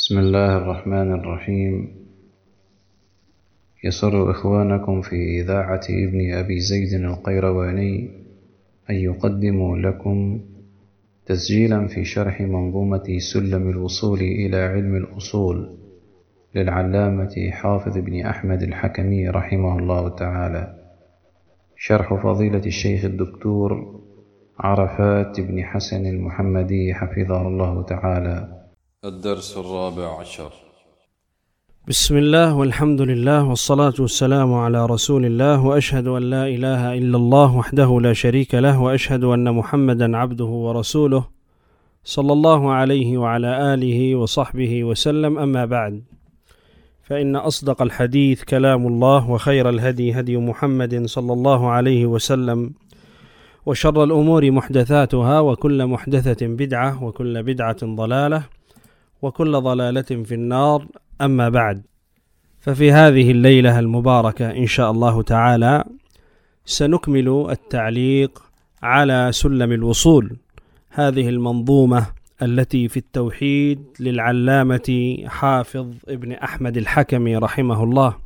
بسم الله الرحمن الرحيم. يسر إخوانكم في إذاعة ابن أبي زيد القيرواني أن يقدموا لكم تسجيلا في شرح منظومة سلم الوصول إلى علم الأصول للعلامة حافظ بن أحمد الحكمي رحمه الله تعالى، شرح فضيلة الشيخ الدكتور عرفات بن حسن المحمدي حفظه الله تعالى. الدرس 14. بسم الله والحمد لله والصلاة والسلام على رسول الله، وأشهد أن لا إله إلا الله وحده لا شريك له، وأشهد أن محمدا عبده ورسوله صلى الله عليه وعلى آله وصحبه وسلم. أما بعد، فإن أصدق الحديث كلام الله، وخير الهدي هدي محمد صلى الله عليه وسلم، وشر الأمور محدثاتها، وكل محدثة بدعة، وكل بدعة ضلالة، وكل ضلالة في النار. أما بعد، ففي هذه الليلة المباركة إن شاء الله تعالى سنكمل التعليق على سلم الوصول، هذه المنظومة التي في التوحيد للعلامة حافظ ابن أحمد الحكمي رحمه الله.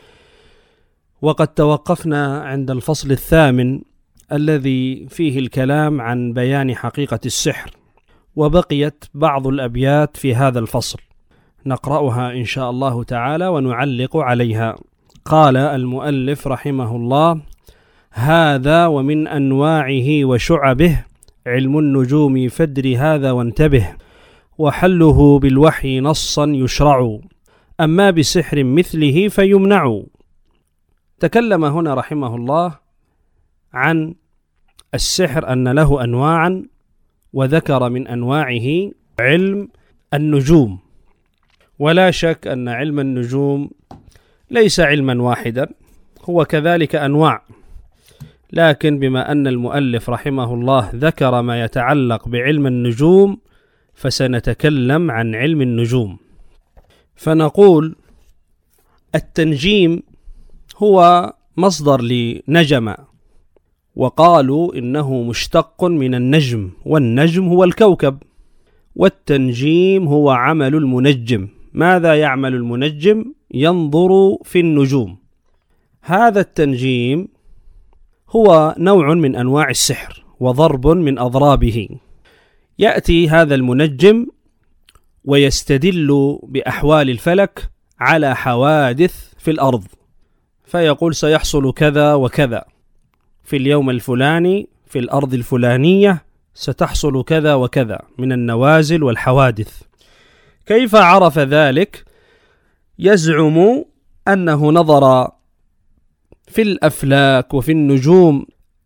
وقد توقفنا عند الفصل الثامن الذي فيه الكلام عن بيان حقيقة السحر، وبقيت بعض الأبيات في هذا الفصل نقرأها إن شاء الله تعالى ونعلق عليها. قال المؤلف رحمه الله: هذا ومن أنواعه وشعبه علم النجوم فادر هذا وانتبه، وحله بالوحي نصا يشرع، أما بسحر مثله فيمنع. تكلم هنا رحمه الله عن السحر أن له أنواعا، وذكر من أنواعه علم النجوم. ولا شك أن علم النجوم ليس علما واحدا، هو كذلك أنواع، لكن بما أن المؤلف رحمه الله ذكر ما يتعلق بعلم النجوم فسنتكلم عن علم النجوم. فنقول التنجيم هو مصدر لنجم، وقالوا إنه مشتق من النجم، والنجم هو الكوكب، والتنجيم هو عمل المنجم. ماذا يعمل المنجم؟ ينظر في النجوم. هذا التنجيم هو نوع من أنواع السحر وضرب من أضرابه. يأتي هذا المنجم ويستدل بأحوال الفلك على حوادث في الأرض، فيقول سيحصل كذا وكذا في اليوم الفلاني في الأرض الفلانية، ستحصل كذا وكذا من النوازل والحوادث. كيف عرف ذلك؟ يزعم أنه نظر في الأفلاك وفي النجوم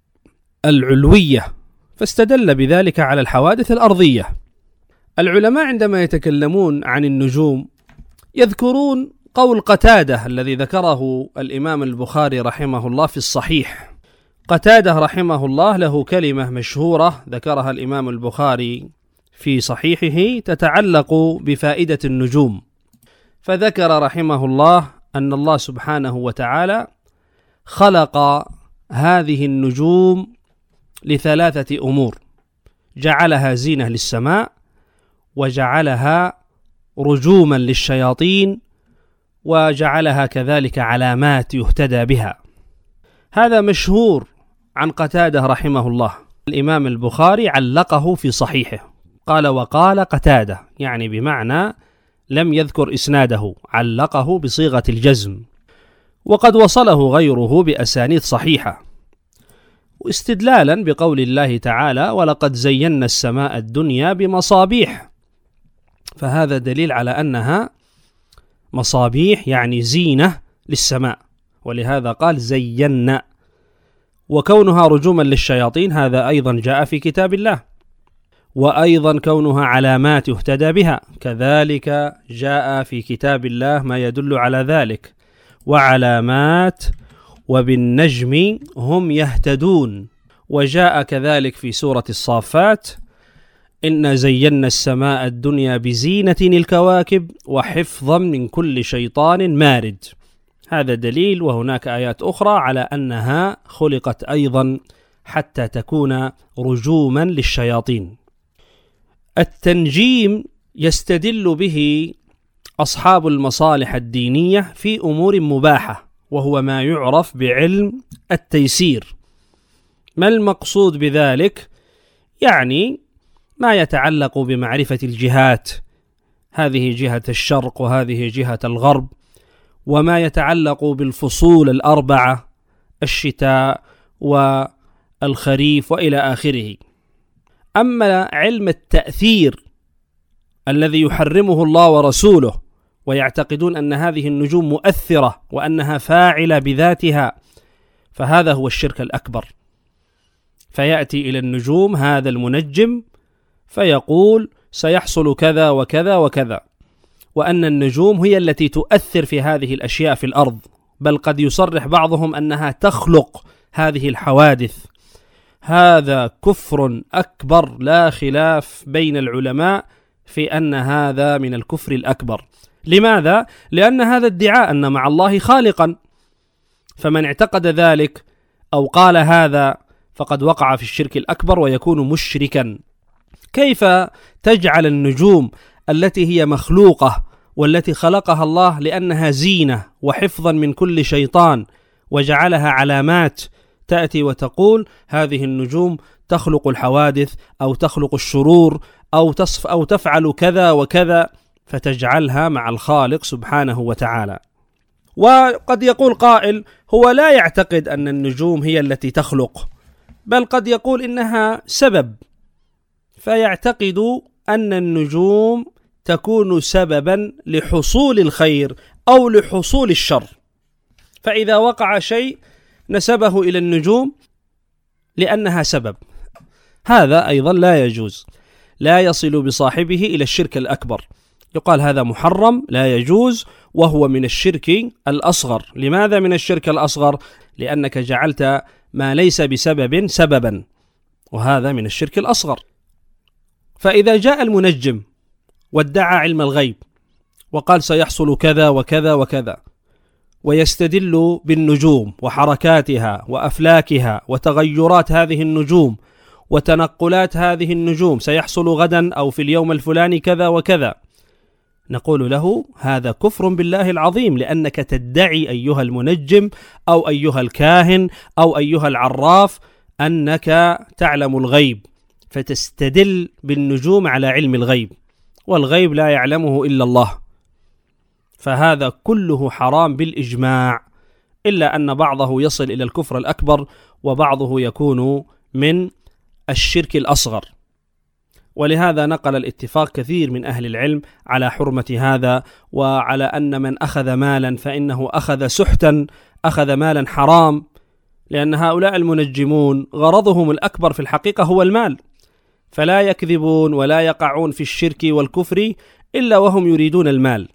العلوية فاستدل بذلك على الحوادث الأرضية. العلماء عندما يتكلمون عن النجوم يذكرون قول قتادة الذي ذكره الإمام البخاري رحمه الله في الصحيح. قتادة رحمه الله له كلمة مشهورة ذكرها الإمام البخاري في صحيحه تتعلق بفائدة النجوم، فذكر رحمه الله أن الله سبحانه وتعالى خلق هذه النجوم لثلاثة أمور: جعلها زينة للسماء، وجعلها رجوما للشياطين، وجعلها كذلك علامات يهتدى بها. هذا مشهور عن قتادة رحمه الله. الإمام البخاري علقه في صحيحه، قال وقال قتادة، يعني بمعنى لم يذكر إسناده، علقه بصيغة الجزم، وقد وصله غيره بأسانيد صحيحة، واستدلالا بقول الله تعالى ولقد زينا السماء الدنيا بمصابيح، فهذا دليل على أنها مصابيح يعني زينة للسماء، ولهذا قال زينا. وكونها رجوما للشياطين هذا أيضا جاء في كتاب الله، وأيضا كونها علامات يهتدى بها كذلك جاء في كتاب الله ما يدل على ذلك: وعلامات وبالنجم هم يهتدون. وجاء كذلك في سورة الصافات: إنا زينا السماء الدنيا بزينة الكواكب وحفظا من كل شيطان مارد. هذا دليل، وهناك آيات أخرى على أنها خلقت أيضا حتى تكون رجوما للشياطين. التنجيم يستدل به أصحاب المصالح الدينية في أمور مباحة، وهو ما يعرف بعلم التيسير. ما المقصود بذلك؟ يعني ما يتعلق بمعرفة الجهات، هذه جهة الشرق وهذه جهة الغرب، وما يتعلق بالفصول الأربعة، الشتاء والخريف وإلى آخره. أما علم التأثير الذي يحرمه الله ورسوله، ويعتقدون أن هذه النجوم مؤثرة وأنها فاعلة بذاتها، فهذا هو الشرك الأكبر. فيأتي إلى النجوم هذا المنجم فيقول سيحصل كذا وكذا وكذا، وأن النجوم هي التي تؤثر في هذه الأشياء في الأرض، بل قد يصرح بعضهم أنها تخلق هذه الحوادث. هذا كفر أكبر لا خلاف بين العلماء في أن هذا من الكفر الأكبر. لماذا؟ لأن هذا ادعاء أن مع الله خالقا، فمن اعتقد ذلك أو قال هذا فقد وقع في الشرك الأكبر ويكون مشركا. كيف تجعل النجوم التي هي مخلوقة والتي خلقها الله لأنها زينة وحفظا من كل شيطان وجعلها علامات، تأتي وتقول هذه النجوم تخلق الحوادث أو تخلق الشرور أو تفعل كذا وكذا، فتجعلها مع الخالق سبحانه وتعالى. وقد يقول قائل هو لا يعتقد أن النجوم هي التي تخلق، بل قد يقول إنها سبب، فيعتقد أن النجوم تكون سببا لحصول الخير أو لحصول الشر، فإذا وقع شيء نسبه إلى النجوم لأنها سبب. هذا أيضا لا يجوز، لا يصل بصاحبه إلى الشرك الأكبر، يقال هذا محرم لا يجوز، وهو من الشرك الأصغر. لماذا من الشرك الأصغر؟ لأنك جعلت ما ليس بسبب سببا، وهذا من الشرك الأصغر. فإذا جاء المنجم وادعى علم الغيب وقال سيحصل كذا وكذا وكذا، ويستدل بالنجوم وحركاتها وأفلاكها وتغيرات هذه النجوم وتنقلات هذه النجوم، سيحصل غدا أو في اليوم الفلاني كذا وكذا، نقول له هذا كفر بالله العظيم، لأنك تدعي أيها المنجم أو أيها الكاهن أو أيها العراف أنك تعلم الغيب، فتستدل بالنجوم على علم الغيب، والغيب لا يعلمه إلا الله. فهذا كله حرام بالإجماع، إلا أن بعضه يصل إلى الكفر الأكبر وبعضه يكون من الشرك الأصغر. ولهذا نقل الاتفاق كثير من أهل العلم على حرمة هذا، وعلى أن من أخذ مالا فإنه أخذ سحتا، أخذ مالا حرام، لأن هؤلاء المنجمون غرضهم الأكبر في الحقيقة هو المال، فلا يكذبون ولا يقعون في الشرك والكفر إلا وهم يريدون المال،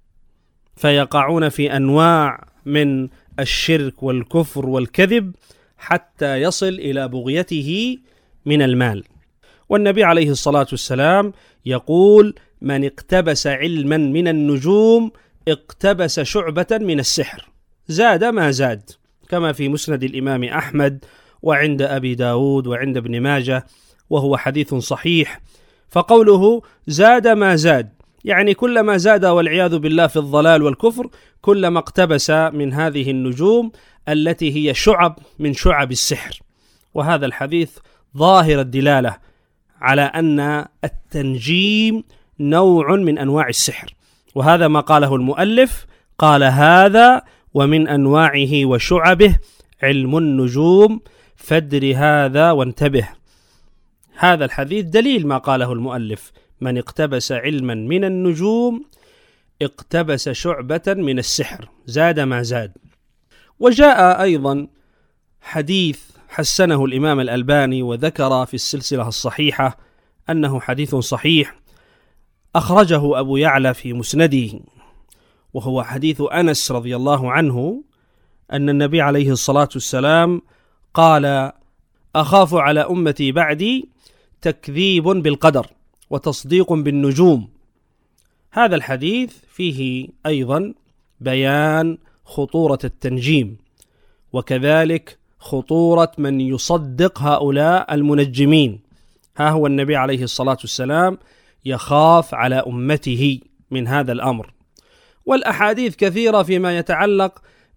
فيقعون في أنواع من الشرك والكفر والكذب حتى يصل إلى بغيته من المال. والنبي عليه الصلاة والسلام يقول من اقتبس علما من النجوم اقتبس شعبة من السحر، زاد ما زاد، كما في مسند الإمام أحمد وعند أبي داود وعند ابن ماجه، وهو حديث صحيح. فقوله زاد ما زاد يعني كلما زاد والعياذ بالله في الضلال والكفر كلما اقتبس من هذه النجوم التي هي شعب من شعب السحر. وهذا الحديث ظاهر الدلالة على أن التنجيم نوع من أنواع السحر، وهذا ما قاله المؤلف، قال هذا ومن أنواعه وشعبه علم النجوم فادر هذا وانتبه. هذا الحديث دليل ما قاله المؤلف، من اقتبس علما من النجوم اقتبس شعبة من السحر، زاد ما زاد. وجاء أيضا حديث حسنه الإمام الألباني وذكر في السلسلة الصحيحة أنه حديث صحيح، أخرجه أبو يعلى في مسنده، وهو حديث أنس رضي الله عنه أن النبي عليه الصلاة والسلام قال أخاف على أمتي بعدي تكذيب بالقدر وتصديق بالنجوم. هذا الحديث فيه أيضا بيان خطورة التنجيم، وكذلك خطورة من يصدق هؤلاء المنجمين. ها هو النبي عليه الصلاة والسلام يخاف على أمته من هذا الأمر، والأحاديث كثيرة فيما يتعلق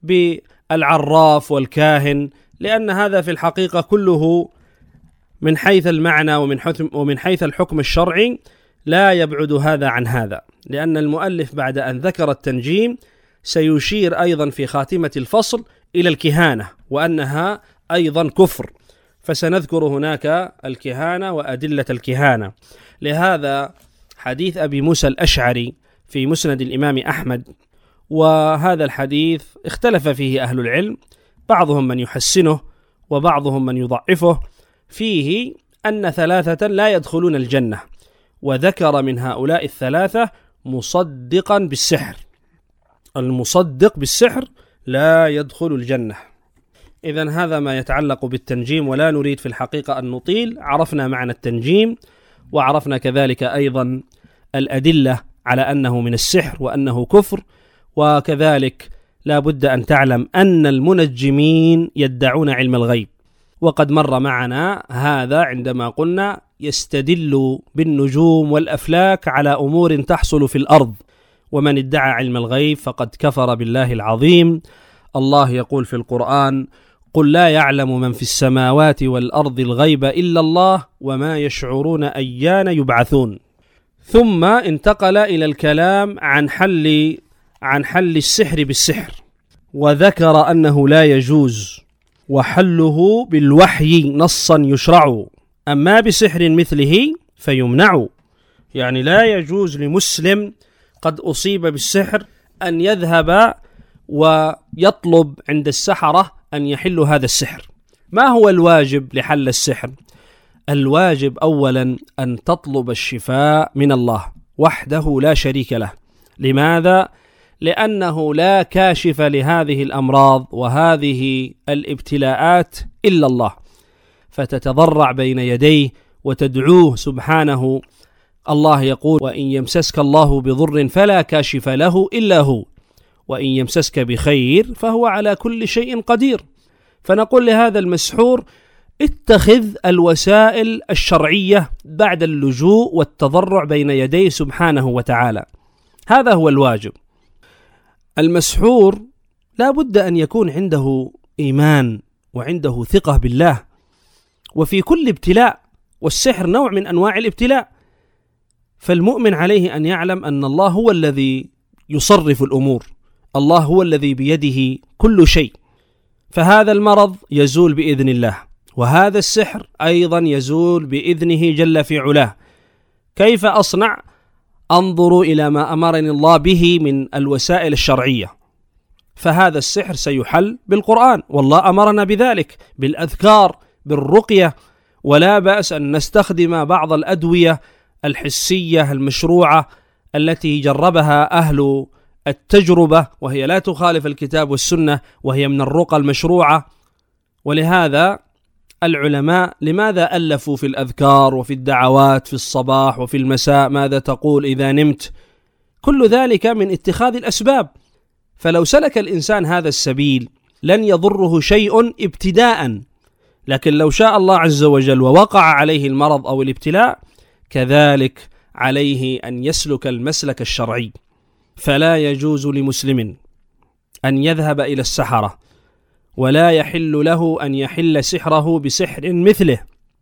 بالعراف والكاهن، لأن هذا في الحقيقة كله من حيث المعنى ومن حيث الحكم الشرعي لا يبعد هذا عن هذا، لأن المؤلف بعد أن ذكر التنجيم سيشير أيضا في خاتمة الفصل إلى الكهانة وأنها أيضا كفر، فسنذكر هناك الكهانة وأدلة الكهانة. لهذا حديث أبي موسى الأشعري في مسند الإمام أحمد، وهذا الحديث اختلف فيه أهل العلم، بعضهم من يحسنه وبعضهم من يضعفه، فيه أن 3 لا يدخلون الجنة، وذكر من هؤلاء 3 مصدقا بالسحر. المصدق بالسحر لا يدخل الجنة. إذن هذا ما يتعلق بالتنجيم، ولا نريد في الحقيقة أن نطيل. عرفنا معنى التنجيم، وعرفنا كذلك أيضا الأدلة على أنه من السحر وأنه كفر، وكذلك لا بد أن تعلم أن المنجمين يدعون علم الغيب، وقد مر معنا هذا عندما قلنا يستدل بالنجوم والأفلاك على أمور تحصل في الأرض، ومن ادعى علم الغيب فقد كفر بالله العظيم. الله يقول في القرآن: قل لا يعلم من في السماوات والأرض الغيب إلا الله وما يشعرون أيان يبعثون. ثم انتقل إلى الكلام عن حل السحر بالسحر، وذكر أنه لا يجوز، وحله بالوحي نصا يشرع، أما بسحر مثله فيمنع. يعني لا يجوز لمسلم قد أصيب بالسحر أن يذهب ويطلب عند السحرة أن يحلوا هذا السحر. ما هو الواجب لحل السحر؟ الواجب أولا أن تطلب الشفاء من الله وحده لا شريك له. لماذا؟ لأنه لا كاشف لهذه الأمراض وهذه الابتلاءات إلا الله، فتتضرع بين يديه وتدعوه سبحانه. الله يقول: وإن يمسسك الله بضر فلا كاشف له إلا هو، وإن يمسسك بخير فهو على كل شيء قدير. فنقول لهذا المسحور: اتخذ الوسائل الشرعية بعد اللجوء والتضرع بين يديه سبحانه وتعالى. هذا هو الواجب. المسحور لا بد أن يكون عنده إيمان وعنده ثقة بالله، وفي كل ابتلاء، والسحر نوع من أنواع الابتلاء، فالمؤمن عليه أن يعلم أن الله هو الذي يصرف الأمور، الله هو الذي بيده كل شيء، فهذا المرض يزول بإذن الله، وهذا السحر أيضا يزول بإذنه جل في علاه. كيف أصنع؟ انظروا إلى ما أمرني الله به من الوسائل الشرعية، فهذا السحر سيحل بالقرآن، والله أمرنا بذلك، بالأذكار، بالرقية، ولا بأس أن نستخدم بعض الأدوية الحسية المشروعة التي جربها أهل التجربة، وهي لا تخالف الكتاب والسنة، وهي من الرقى المشروعة. ولهذا العلماء لماذا ألفوا في الأذكار وفي الدعوات في الصباح وفي المساء؟ ماذا تقول إذا نمت؟ كل ذلك من اتخاذ الأسباب. فلو سلك الإنسان هذا السبيل لن يضره شيء ابتداء، لكن لو شاء الله عز وجل ووقع عليه المرض أو الابتلاء كذلك عليه أن يسلك المسلك الشرعي. فلا يجوز لمسلم أن يذهب إلى السحرة، ولا يحل له أن يحل سحره بسحر مثله،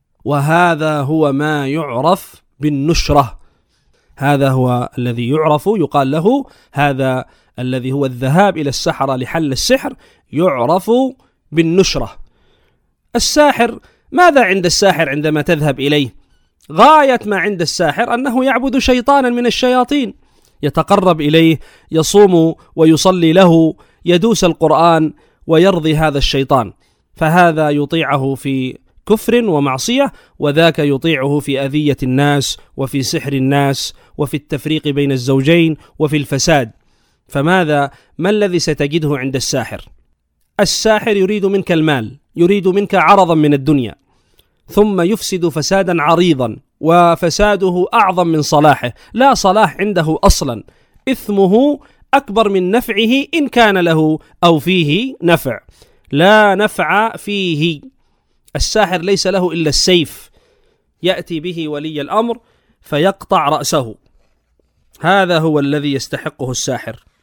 وهذا هو ما يعرف بالنشرة. هذا هو الذي يعرف، يقال له هذا الذي هو الذهاب إلى السحرة لحل السحر يعرف بالنشرة. الساحر، ماذا عند الساحر عندما تذهب إليه؟ غاية ما عند الساحر أنه يعبد شيطانا من الشياطين، يتقرب إليه، يصوم ويصلي له، يدوس القرآن ويرضي هذا الشيطان، فهذا يطيعه في كفر ومعصية، وذاك يطيعه في أذية الناس وفي سحر الناس وفي التفريق بين الزوجين وفي الفساد. فماذا؟ ما الذي ستجده عند الساحر؟ الساحر يريد منك المال، يريد منك عرضا من الدنيا، ثم يفسد فسادا عريضا، وفساده أعظم من صلاحه، لا صلاح عنده أصلا، إثمه أكبر من نفعه إن كان له أو فيه نفع، لا نفع فيه. الساحر ليس له إلا السيف، يأتي به ولي الأمر فيقطع رأسه، هذا هو الذي يستحقه الساحر.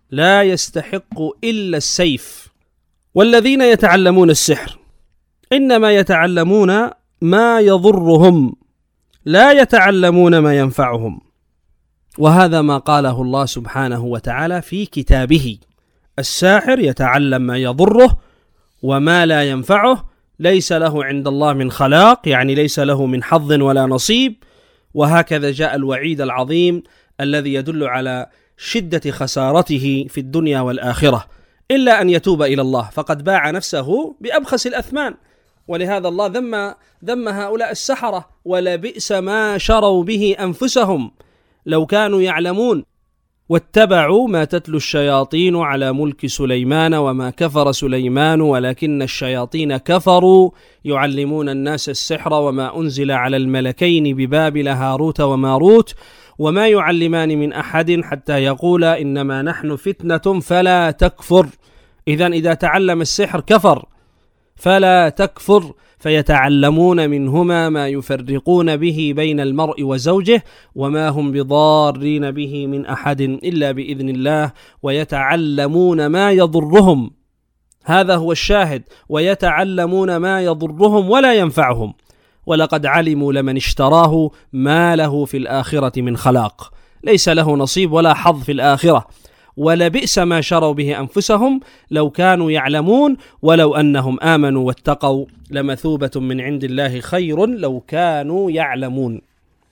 لا يستحق إلا السيف. والذين يتعلمون السحر إنما يتعلمون ما يضرهم، لا يتعلمون ما ينفعهم، وهذا ما قاله الله سبحانه وتعالى في كتابه: الساحر يتعلم ما يضره وما لا ينفعه، ليس له عند الله من خلاق، يعني ليس له من حظ ولا نصيب. وهكذا جاء الوعيد العظيم الذي يدل على شدة خسارته في الدنيا والآخرة، إلا أن يتوب إلى الله فقد باع نفسه بأبخس الأثمان. ولهذا الله ذم هؤلاء السحرة: ولبئس ما شروا به أنفسهم لو كانوا يعلمون واتبعوا ما تتلو الشياطين على ملك سليمان وما كفر سليمان ولكن الشياطين كفروا يعلمون الناس السحر وما أنزل على الملكين ببابل هاروت وماروت وما يعلمان من أحد حتى يقولا إنما نحن فتنة فلا تكفر. إذا تعلم السحر كفر، فلا تكفر، فيتعلمون منهما ما يفرقون به بين المرء وزوجه وما هم بضارين به من أحد إلا بإذن الله، ويتعلمون ما يضرهم. هذا هو الشاهد: ويتعلمون ما يضرهم ولا ينفعهم، ولقد علموا لمن اشتراه ما له في الآخرة من خلاق، ليس له نصيب ولا حظ في الآخرة. ولبئس ما شروا به أنفسهم لو كانوا يعلمون ولو أنهم آمنوا واتقوا لمثوبة من عند الله خير لو كانوا يعلمون.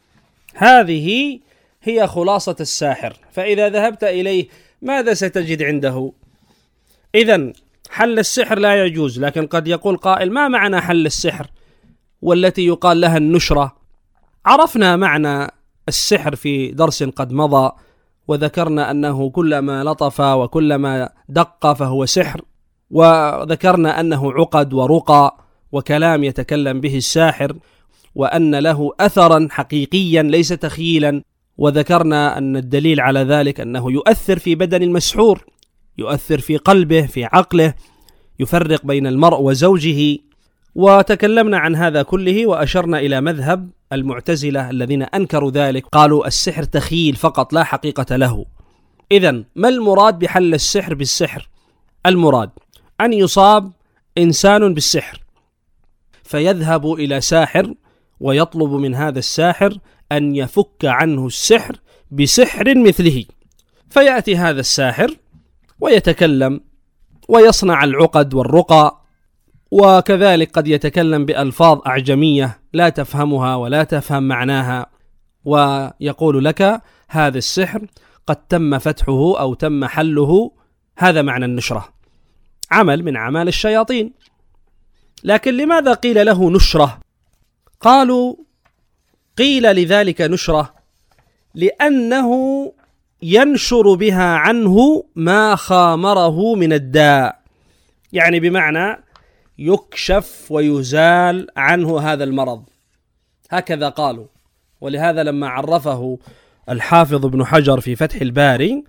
هذه هي خلاصة الساحر. فإذا ذهبت إليه ماذا ستجد عنده؟ إذن حل السحر لا يجوز، لكن قد يقول قائل: ما معنى حل السحر والتي يقال لها النشرة؟ عرفنا معنى السحر في درس قد مضى، وذكرنا أنه كلما لطف وكلما دق فهو سحر، وذكرنا أنه عقد ورقى وكلام يتكلم به الساحر، وأن له أثرا حقيقيا ليس تخيلا، وذكرنا أن الدليل على ذلك أنه يؤثر في بدن المسحور، يؤثر في قلبه، في عقله، يفرق بين المرء وزوجه. وتكلمنا عن هذا كله وأشرنا إلى مذهب المعتزلة الذين أنكروا ذلك، قالوا السحر تخيل فقط لا حقيقة له. إذن ما المراد بحل السحر بالسحر؟ المراد أن يصاب إنسان بالسحر فيذهب إلى ساحر ويطلب من هذا الساحر أن يفك عنه السحر بسحر مثله، فيأتي هذا الساحر ويتكلم ويصنع العقد والرقى، وكذلك قد يتكلم بألفاظ أعجمية لا تفهمها ولا تفهم معناها، ويقول لك هذا السحر قد تم فتحه أو تم حله. هذا معنى النشرة، عمل من أعمال الشياطين. لكن لماذا قيل له نشرة؟ قالوا قيل لذلك نشرة لأنه ينشر بها عنه ما خامره من الداء، يعني بمعنى يكشف ويزال عنه هذا المرض، هكذا قالوا. ولهذا لما عرفه الحافظ ابن حجر في فتح الباري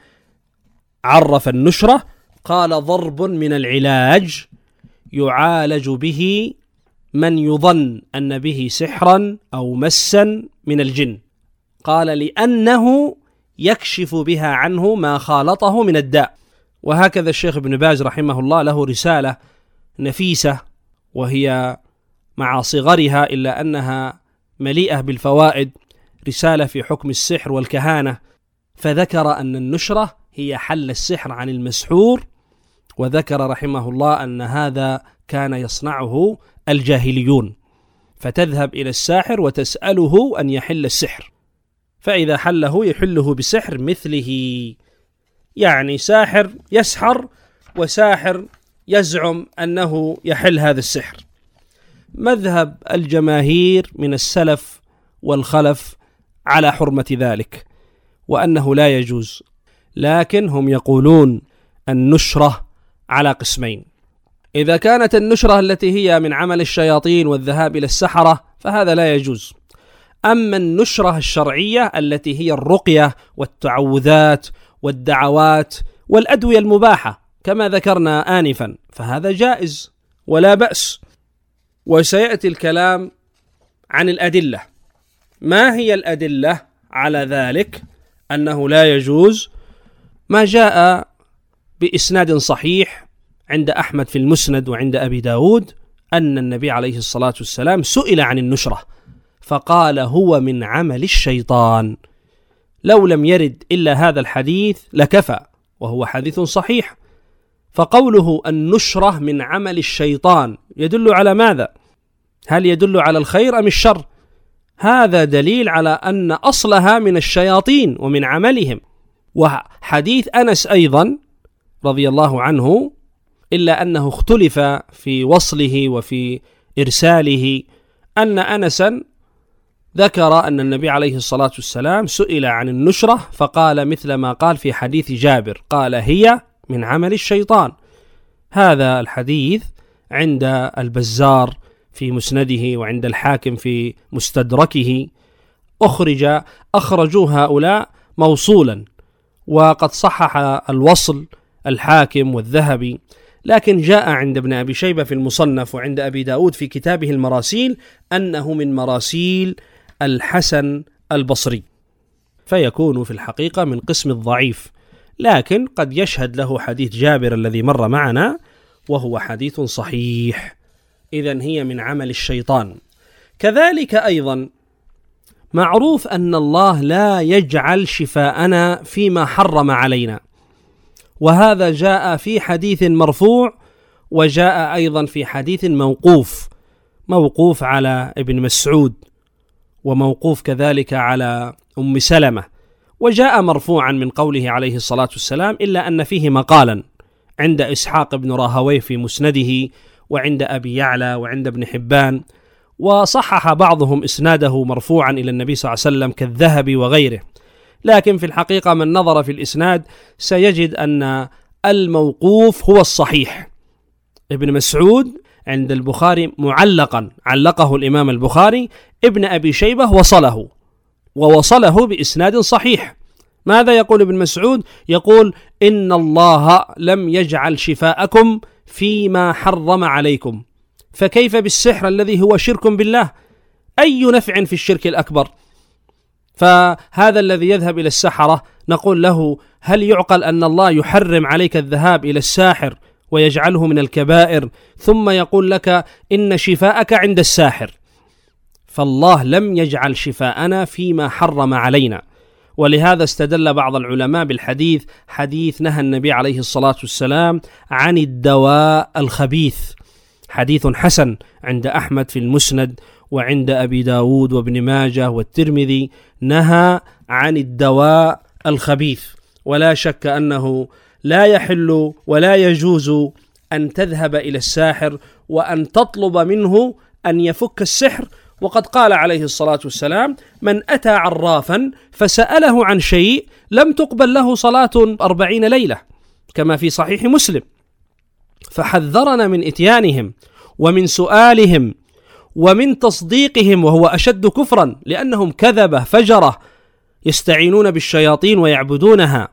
عرف النشرة قال: ضرب من العلاج يعالج به من يظن أن به سحرا أو مسا من الجن. قال لأنه يكشف بها عنه ما خالطه من الداء. وهكذا الشيخ ابن باز رحمه الله له رسالة نفيسة، وهي مع صغرها إلا أنها مليئة بالفوائد، رسالة في حكم السحر والكهانة، فذكر أن النشرة هي حل السحر عن المسحور، وذكر رحمه الله أن هذا كان يصنعه الجاهليون، فتذهب إلى الساحر وتسأله أن يحل السحر، فإذا حله يحله بسحر مثله، يعني ساحر يسحر وساحر يزعم أنه يحل هذا السحر. مذهب الجماهير من السلف والخلف على حرمة ذلك وأنه لا يجوز، لكن هم يقولون النشرة على قسمين: إذا كانت النشرة التي هي من عمل الشياطين والذهاب إلى السحرة فهذا لا يجوز. أما النشرة الشرعية التي هي الرقية والتعوذات والدعوات والأدوية المباحة كما ذكرنا آنفا فهذا جائز ولا بأس. وسيأتي الكلام عن الأدلة. ما هي الأدلة على ذلك أنه لا يجوز؟ ما جاء بإسناد صحيح عند أحمد في المسند وعند أبي داود أن النبي عليه الصلاة والسلام سئل عن النشرة فقال هو من عمل الشيطان. لو لم يرد إلا هذا الحديث لكفى، وهو حديث صحيح. فقوله النشرة من عمل الشيطان يدل على ماذا؟ هل يدل على الخير أم الشر؟ هذا دليل على أن أصلها من الشياطين ومن عملهم. وحديث أنس أيضا رضي الله عنه إلا أنه اختلف في وصله وفي إرساله، أن أنسا ذكر أن النبي عليه الصلاة والسلام سئل عن النشرة فقال مثل ما قال في حديث جابر، قال هي من عمل الشيطان. هذا الحديث عند البزار في مسنده وعند الحاكم في مستدركه أخرجوا هؤلاء موصولا، وقد صحح الوصل الحاكم والذهبي، لكن جاء عند ابن أبي شيبة في المصنف وعند أبي داود في كتابه المراسيل أنه من مراسيل الحسن البصري، فيكون في الحقيقة من قسم الضعيف، لكن قد يشهد له حديث جابر الذي مر معنا وهو حديث صحيح. إذن هي من عمل الشيطان. كذلك أيضا معروف أن الله لا يجعل شفاءنا فيما حرم علينا، وهذا جاء في حديث مرفوع وجاء أيضا في حديث موقوف على ابن مسعود، وموقوف كذلك على أم سلمة، وجاء مرفوعا من قوله عليه الصلاة والسلام، إلا أن فيه مقالا عند إسحاق بن راهويه في مسنده وعند أبي يعلى وعند ابن حبان، وصحح بعضهم إسناده مرفوعا إلى النبي صلى الله عليه وسلم كالذهبي وغيره. لكن في الحقيقة من نظر في الإسناد سيجد أن الموقوف هو الصحيح. ابن مسعود عند البخاري معلقا علقه الإمام البخاري، ابن أبي شيبة ووصله بإسناد صحيح. ماذا يقول ابن مسعود؟ يقول إن الله لم يجعل شفاءكم فيما حرم عليكم، فكيف بالسحر الذي هو شرك بالله؟ أي نفع في الشرك الأكبر؟ فهذا الذي يذهب إلى السحرة نقول له هل يعقل أن الله يحرم عليك الذهاب إلى الساحر ويجعله من الكبائر ثم يقول لك إن شفاءك عند الساحر؟ فالله لم يجعل شفاءنا فيما حرم علينا. ولهذا استدل بعض العلماء بالحديث، حديث نهى النبي عليه الصلاة والسلام عن الدواء الخبيث، حديث حسن عند أحمد في المسند وعند أبي داود وابن ماجه والترمذي، نهى عن الدواء الخبيث. ولا شك أنه لا يحل ولا يجوز أن تذهب إلى الساحر وأن تطلب منه أن يفك السحر. وقد قال عليه الصلاة والسلام من أتى عرافا فسأله عن شيء لم تقبل له صلاة 40 ليلة، كما في صحيح مسلم. فحذرنا من إتيانهم ومن سؤالهم ومن تصديقهم، وهو أشد كفرا لأنهم كذبة فجرة يستعينون بالشياطين ويعبدونها،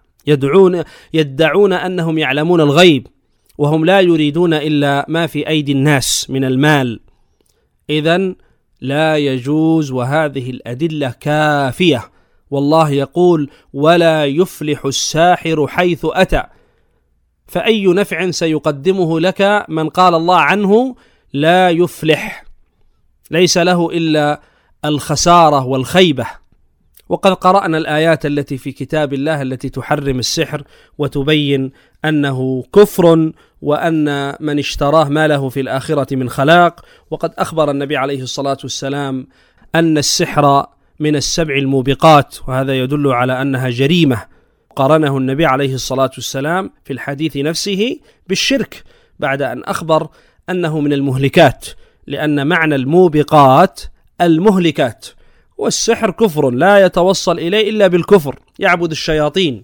يدعون أنهم يعلمون الغيب وهم لا يريدون إلا ما في أيدي الناس من المال. إذن لا يجوز، وهذه الأدلة كافية. والله يقول ولا يفلح الساحر حيث أتى، فأي نفع سيقدمه لك من قال الله عنه لا يفلح، ليس له إلا الخسارة والخيبة. وقد قرأنا الآيات التي في كتاب الله التي تحرم السحر وتبين أنه كفر وأن من اشتراه ما له في الآخرة من خلاق. وقد أخبر النبي عليه الصلاة والسلام أن السحر من السبع الموبقات، وهذا يدل على أنها جريمة. قارنه النبي عليه الصلاة والسلام في الحديث نفسه بالشرك بعد أن أخبر أنه من المهلكات، لأن معنى الموبقات المهلكات، والسحر كفر لا يتوصل إليه إلا بالكفر، يعبد الشياطين.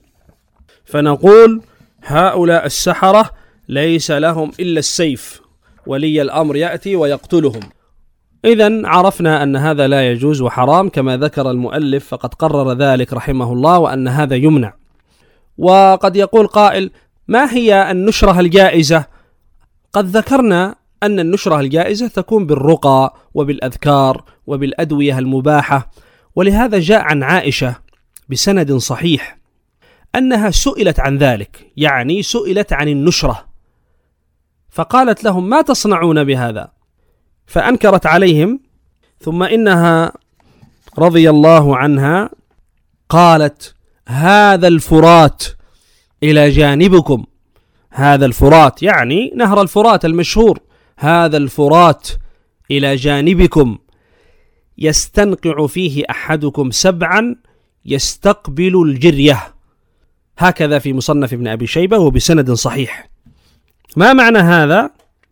فنقول هؤلاء السحرة ليس لهم إلا السيف، ولي الأمر يأتي ويقتلهم. إذن عرفنا أن هذا لا يجوز وحرام كما ذكر المؤلف، فقد قرر ذلك رحمه الله وأن هذا يمنع. وقد يقول قائل ما هي النشرة الجائزة؟ قد ذكرنا أن النشرة الجائزة تكون بالرقى وبالأذكار وبالأدوية المباحة، ولهذا جاء عن عائشة بسند صحيح أنها سئلت عن ذلك، يعني سئلت عن النشرة، فقالت لهم: ما تصنعون بهذا؟ فأنكرت عليهم، ثم إنها رضي الله عنها قالت: هذا الفرات إلى جانبكم، هذا الفرات يعني نهر الفرات المشهور، هذا الفرات إلى جانبكم يستنقع فيه أحدكم 7 يستقبل الجرية. هكذا في مصنف ابن أبي شيبة وبسند صحيح. ما معنى هذا؟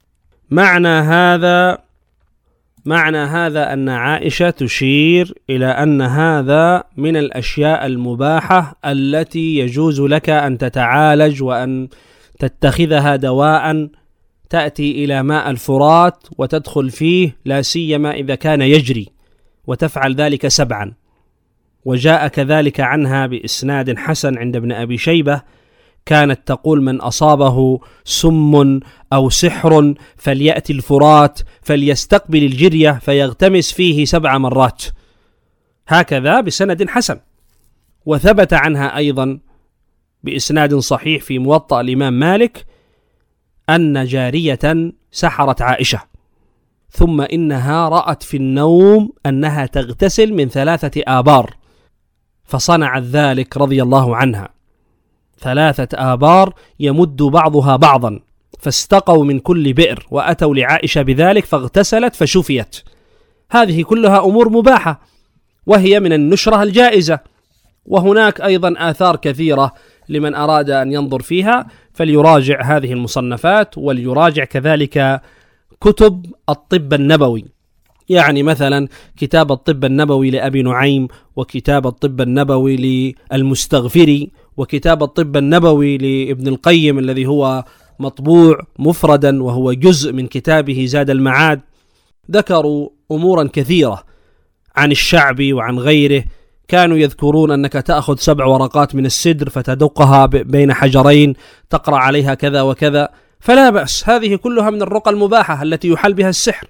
معنى هذا أن عائشة تشير إلى أن هذا من الأشياء المباحة التي يجوز لك أن تتعالج وأن تتخذها دواء، تأتي إلى ماء الفرات وتدخل فيه، لا سيما إذا كان يجري، وتفعل ذلك 7. وجاء كذلك عنها بإسناد حسن عند ابن أبي شيبة، كانت تقول: من أصابه سم أو سحر فليأتي الفرات فليستقبل الجرية فيغتمس فيه 7 مرات. هكذا بسند حسن. وثبت عنها أيضا بإسناد صحيح في موطأ الإمام مالك أن جارية سحرت عائشة، ثم إنها رأت في النوم أنها تغتسل من 3 آبار، فصنعت ذلك رضي الله عنها، 3 آبار يمد بعضها بعضا، فاستقوا من كل بئر وأتوا لعائشة بذلك فاغتسلت فشفيت. هذه كلها أمور مباحة وهي من النشرة الجائزة. وهناك أيضا آثار كثيرة لمن أراد أن ينظر فيها فليراجع هذه المصنفات، وليراجع كذلك كتب الطب النبوي، يعني مثلا كتاب الطب النبوي لأبي نعيم، وكتاب الطب النبوي للمستغفري، وكتاب الطب النبوي لابن القيم الذي هو مطبوع مفردا وهو جزء من كتابه زاد المعاد. ذكروا أمورا كثيرة عن الشعبي وعن غيره، كانوا يذكرون أنك تأخذ 7 ورقات من السدر فتدقها بين حجرين، تقرأ عليها كذا وكذا، فلا بأس، هذه كلها من الرقى المباحة التي يحل بها السحر.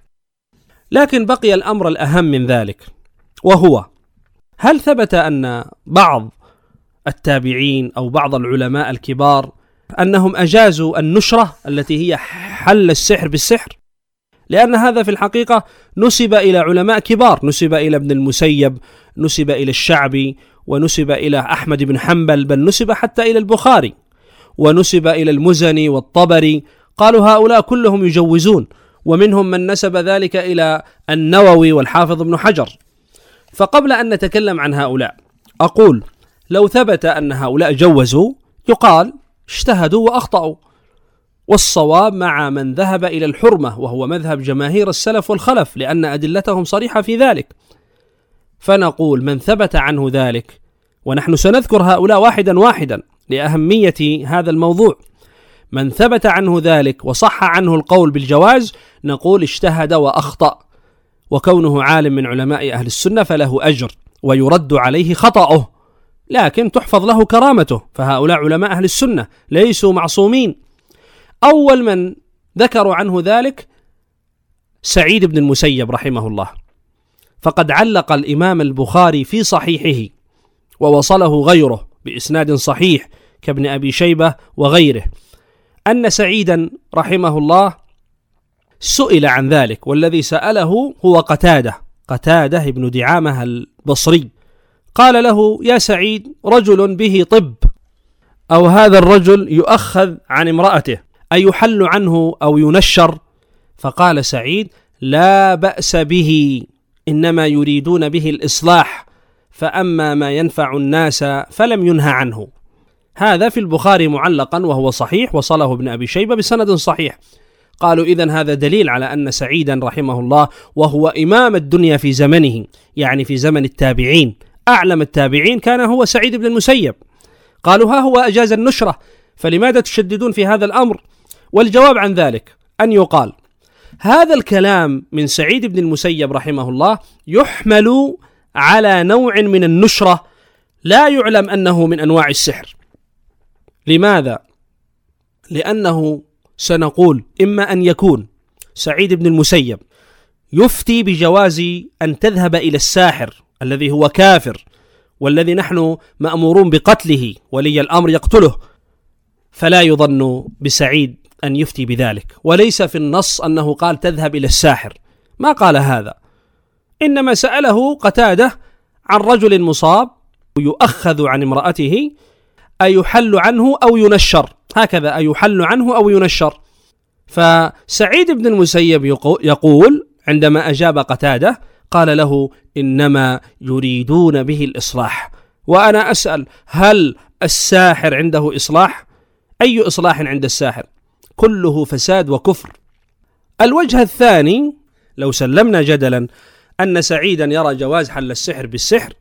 لكن بقي الأمر الأهم من ذلك، وهو: هل ثبت أن بعض التابعين أو بعض العلماء الكبار أنهم أجازوا النشرة التي هي حل السحر بالسحر؟ لأن هذا في الحقيقة نسب إلى علماء كبار، نسب إلى ابن المسيب، نسب إلى الشعبي، ونسب إلى أحمد بن حنبل، بل نسب حتى إلى البخاري، ونسب إلى المزني والطبري. قالوا هؤلاء كلهم يجوزون، ومنهم من نسب ذلك إلى النووي والحافظ ابن حجر. فقبل أن نتكلم عن هؤلاء أقول: لو ثبت أن هؤلاء جوزوا يقال اجتهدوا وأخطأوا، والصواب مع من ذهب إلى الحرمة، وهو مذهب جماهير السلف والخلف، لأن أدلتهم صريحة في ذلك. فنقول: من ثبت عنه ذلك، ونحن سنذكر هؤلاء واحدا واحدا لأهمية هذا الموضوع، من ثبت عنه ذلك وصح عنه القول بالجواز نقول اجتهد وأخطأ، وكونه عالم من علماء أهل السنة فله أجر ويرد عليه خطأه، لكن تحفظ له كرامته، فهؤلاء علماء أهل السنة ليسوا معصومين. أول من ذكروا عنه ذلك سعيد بن المسيب رحمه الله، فقد علق الإمام البخاري في صحيحه ووصله غيره بإسناد صحيح كابن أبي شيبة وغيره أن سعيدا رحمه الله سئل عن ذلك، والذي سأله هو قتادة بن دعامة البصري. قال له: يا سعيد، رجل به طب، أو هذا الرجل يؤخذ عن امرأته، أيحل عنه أو ينشر؟ فقال سعيد: لا بأس به، إنما يريدون به الإصلاح، فأما ما ينفع الناس فلم ينهى عنه. هذا في البخاري معلقا وهو صحيح، وصله ابن أبي شيبة بسند صحيح. قالوا: إذن هذا دليل على أن سعيدا رحمه الله، وهو إمام الدنيا في زمنه، يعني في زمن التابعين، أعلم التابعين كان هو سعيد بن المسيب. قالوا: ها هو أجاز النشرة، فلماذا تشددون في هذا الأمر؟ والجواب عن ذلك أن يقال: هذا الكلام من سعيد بن المسيب رحمه الله يحمل على نوع من النشرة لا يعلم أنه من أنواع السحر. لماذا؟ لأنه سنقول إما أن يكون سعيد بن المسيب يفتي بجواز أن تذهب إلى الساحر الذي هو كافر والذي نحن مأمورون بقتله، ولي الأمر يقتله، فلا يظن بسعيد أن يفتي بذلك. وليس في النص أنه قال تذهب إلى الساحر، ما قال هذا، إنما سأله قتادة عن رجل مصاب يؤخذ عن امرأته أيحل عنه أو ينشر، هكذا أيحل عنه أو ينشر. فسعيد بن المسيب يقول عندما أجاب قتادة قال له إنما يريدون به الإصلاح. وأنا أسأل هل الساحر عنده إصلاح؟ أي إصلاح عند الساحر؟ كله فساد وكفر. الوجه الثاني، لو سلمنا جدلا أن سعيدا يرى جواز حل السحر بالسحر،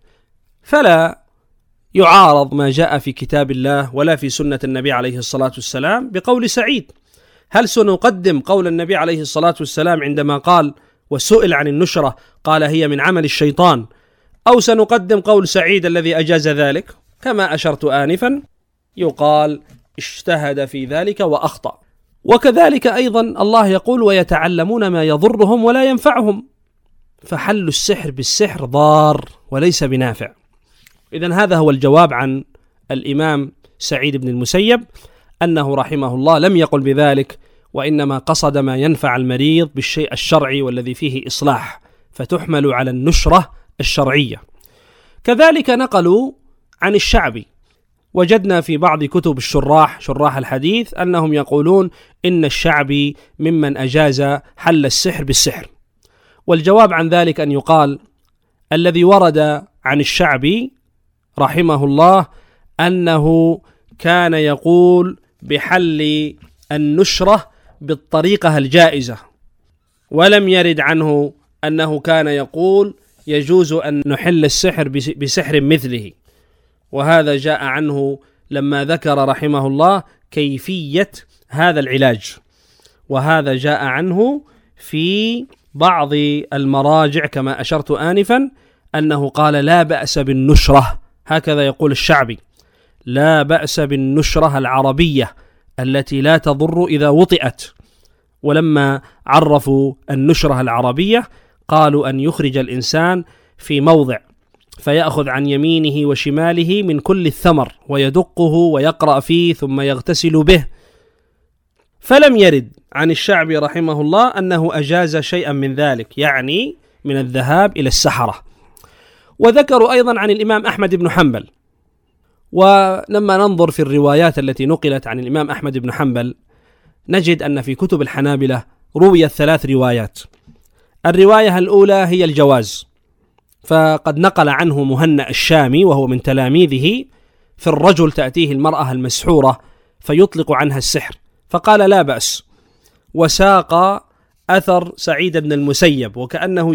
فلا يعارض ما جاء في كتاب الله ولا في سنة النبي عليه الصلاة والسلام بقول سعيد. هل سنقدم قول النبي عليه الصلاة والسلام عندما قال وسئل عن النشرة قال هي من عمل الشيطان، أو سنقدم قول سعيد الذي أجاز ذلك؟ كما أشرت آنفا يقال اجتهد في ذلك وأخطأ. وكذلك أيضا الله يقول ويتعلمون ما يضرهم ولا ينفعهم، فحل السحر بالسحر ضار وليس بنافع. إذن هذا هو الجواب عن الإمام سعيد بن المسيب، أنه رحمه الله لم يقل بذلك، وإنما قصد ما ينفع المريض بالشيء الشرعي والذي فيه إصلاح، فتحمل على النشرة الشرعية. كذلك نقلوا عن الشعبي، وجدنا في بعض كتب شراح الحديث أنهم يقولون إن الشعبي ممن أجاز حل السحر بالسحر. والجواب عن ذلك أن يقال الذي ورد عن الشعبي رحمه الله أنه كان يقول بحل النشرة بالطريقة الجائزة، ولم يرد عنه أنه كان يقول يجوز أن نحل السحر بسحر مثله. وهذا جاء عنه لما ذكر رحمه الله كيفية هذا العلاج، وهذا جاء عنه في بعض المراجع كما أشرت آنفا أنه قال لا بأس بالنشرة، هكذا يقول الشعبي، لا بأس بالنشرة العربية التي لا تضر إذا وطئت. ولما عرفوا النشرة العربية قالوا أن يخرج الإنسان في موضع فيأخذ عن يمينه وشماله من كل الثمر ويدقه ويقرأ فيه ثم يغتسل به. فلم يرد عن الشعبي رحمه الله أنه أجاز شيئا من ذلك، يعني من الذهاب إلى السحرة. وذكروا أيضا عن الإمام أحمد بن حنبل. ولما ننظر في الروايات التي نقلت عن الإمام أحمد بن حنبل نجد أن في كتب الحنابلة رويت 3 روايات. الرواية الأولى هي الجواز، فقد نقل عنه مهنأ الشامي وهو من تلاميذه في الرجل تأتيه المرأة المسحورة فيطلق عنها السحر، فقال لا بأس، وساق أثر سعيد بن المسيب وكأنه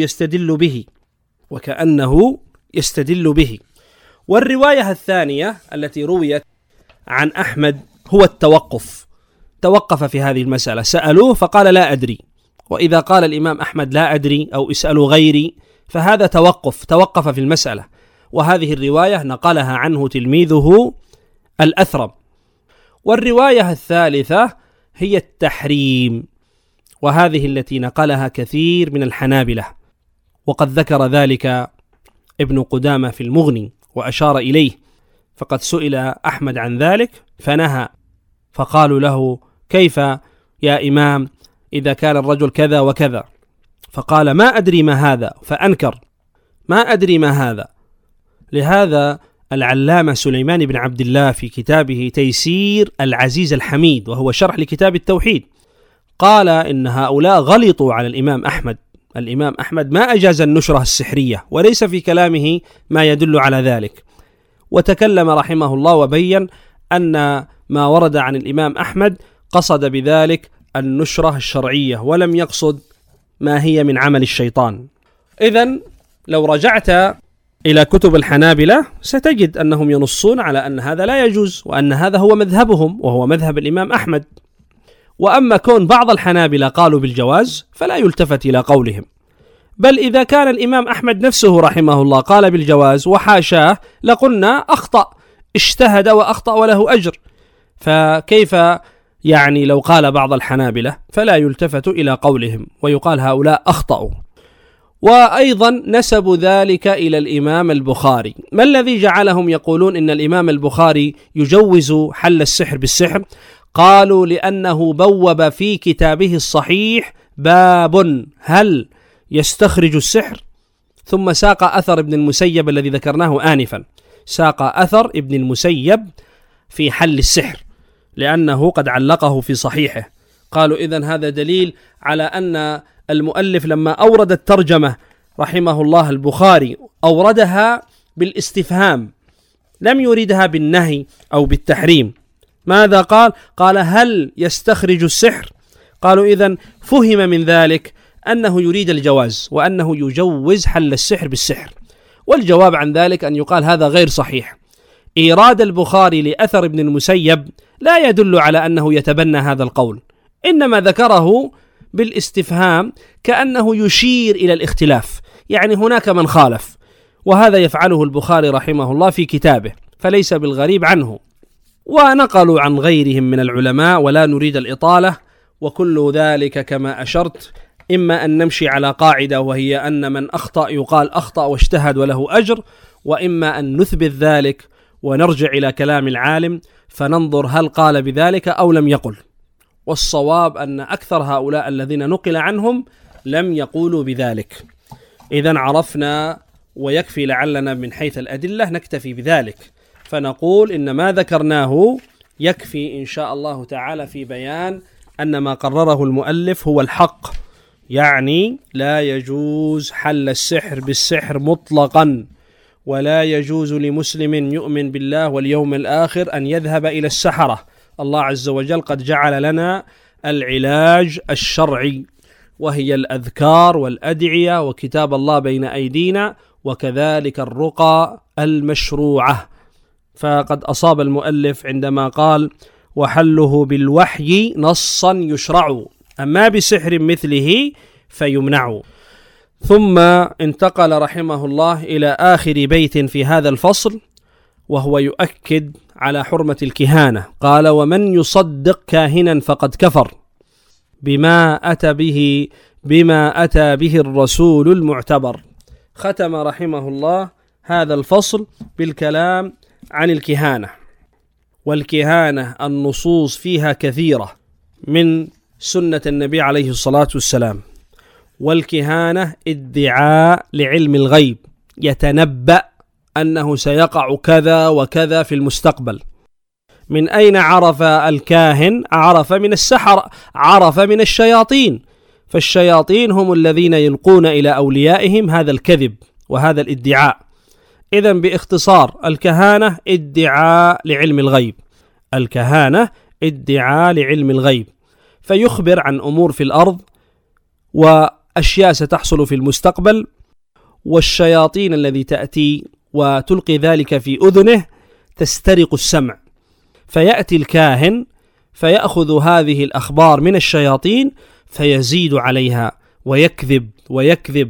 يستدل به. والرواية الثانية التي رويت عن أحمد هو التوقف، توقف في هذه المسألة، سألوه فقال لا أدري. وإذا قال الإمام أحمد لا أدري أو اسألوا غيري فهذا توقف في المسألة. وهذه الرواية نقلها عنه تلميذه الأثرم. والرواية الثالثة هي التحريم، وهذه التي نقلها كثير من الحنابلة، وقد ذكر ذلك ابن قدامة في المغني وأشار إليه، فقد سئل أحمد عن ذلك فنهى، فقالوا له كيف يا إمام إذا كان الرجل كذا وكذا، فقال ما أدري ما هذا، فأنكر ما أدري ما هذا. لهذا العلامة سليمان بن عبد الله في كتابه تيسير العزيز الحميد وهو شرح لكتاب التوحيد قال إن هؤلاء غلطوا على الإمام أحمد. الإمام أحمد ما أجاز النشرة السحرية وليس في كلامه ما يدل على ذلك. وتكلم رحمه الله وبين أن ما ورد عن الإمام أحمد قصد بذلك النشرة الشرعية ولم يقصد ما هي من عمل الشيطان. إذن لو رجعت إلى كتب الحنابلة ستجد أنهم ينصون على أن هذا لا يجوز، وأن هذا هو مذهبهم وهو مذهب الإمام أحمد. وأما كون بعض الحنابلة قالوا بالجواز فلا يلتفت إلى قولهم، بل إذا كان الإمام أحمد نفسه رحمه الله قال بالجواز وحاشاه لقلنا أخطأ، اجتهد وأخطأ وله أجر. فكيف يعني لو قال بعض الحنابلة فلا يلتفت إلى قولهم ويقال هؤلاء أخطأوا. وأيضا نسبوا ذلك إلى الإمام البخاري. ما الذي جعلهم يقولون إن الإمام البخاري يجوز حل السحر بالسحر؟ قالوا لأنه بوب في كتابه الصحيح باب هل يستخرج السحر، ثم ساق أثر ابن المسيب الذي ذكرناه آنفا، ساق أثر ابن المسيب في حل السحر لأنه قد علقه في صحيحه. قالوا إذن هذا دليل على أن المؤلف لما أورد الترجمة رحمه الله البخاري أوردها بالاستفهام، لم يردها بالنهي أو بالتحريم. ماذا قال؟ قال هل يستخرج السحر؟ قالوا إذن فهم من ذلك أنه يريد الجواز، وأنه يجوز حل السحر بالسحر. والجواب عن ذلك أن يقال هذا غير صحيح. إيراد البخاري لأثر ابن المسيب لا يدل على أنه يتبنى هذا القول، إنما ذكره بالاستفهام كأنه يشير إلى الاختلاف، يعني هناك من خالف، وهذا يفعله البخاري رحمه الله في كتابه، فليس بالغريب عنه. ونقلوا عن غيرهم من العلماء ولا نريد الإطالة، وكل ذلك كما أشرت إما أن نمشي على قاعدة وهي أن من أخطأ يقال أخطأ واجتهد وله أجر، وإما أن نثبت ذلك ونرجع إلى كلام العالم فننظر هل قال بذلك أو لم يقل. والصواب أن أكثر هؤلاء الذين نقل عنهم لم يقولوا بذلك. إذن عرفنا، ويكفي لعلنا من حيث الأدلة نكتفي بذلك، فنقول إن ما ذكرناه يكفي إن شاء الله تعالى في بيان أن ما قرره المؤلف هو الحق، يعني لا يجوز حل السحر بالسحر مطلقا، ولا يجوز لمسلم يؤمن بالله واليوم الآخر أن يذهب إلى السحرة. الله عز وجل قد جعل لنا العلاج الشرعي، وهي الأذكار والأدعية وكتاب الله بين أيدينا، وكذلك الرقى المشروعة. فقد أصاب المؤلف عندما قال وحله بالوحي نصا يشرع، أما بسحر مثله فيمنع. ثم انتقل رحمه الله إلى آخر بيت في هذا الفصل، وهو يؤكد على حرمة الكهانة. قال ومن يصدق كاهنا فقد كفر بما أتى به الرسول المعتبر. ختم رحمه الله هذا الفصل بالكلام عن الكهانة. والكهانة النصوص فيها كثيرة من سنة النبي عليه الصلاة والسلام. والكهانة ادعاء لعلم الغيب، يتنبأ أنه سيقع كذا وكذا في المستقبل. من أين عرف الكاهن؟ عرف من السحر، عرف من الشياطين، فالشياطين هم الذين يلقون إلى أوليائهم هذا الكذب وهذا الادعاء. إذن باختصار الكهانة ادعاء لعلم الغيب، الكهانة ادعاء لعلم الغيب، فيخبر عن أمور في الأرض وأشياء ستحصل في المستقبل، والشياطين الذي تأتي وتلقي ذلك في أذنه تسترق السمع، فيأتي الكاهن فيأخذ هذه الأخبار من الشياطين فيزيد عليها ويكذب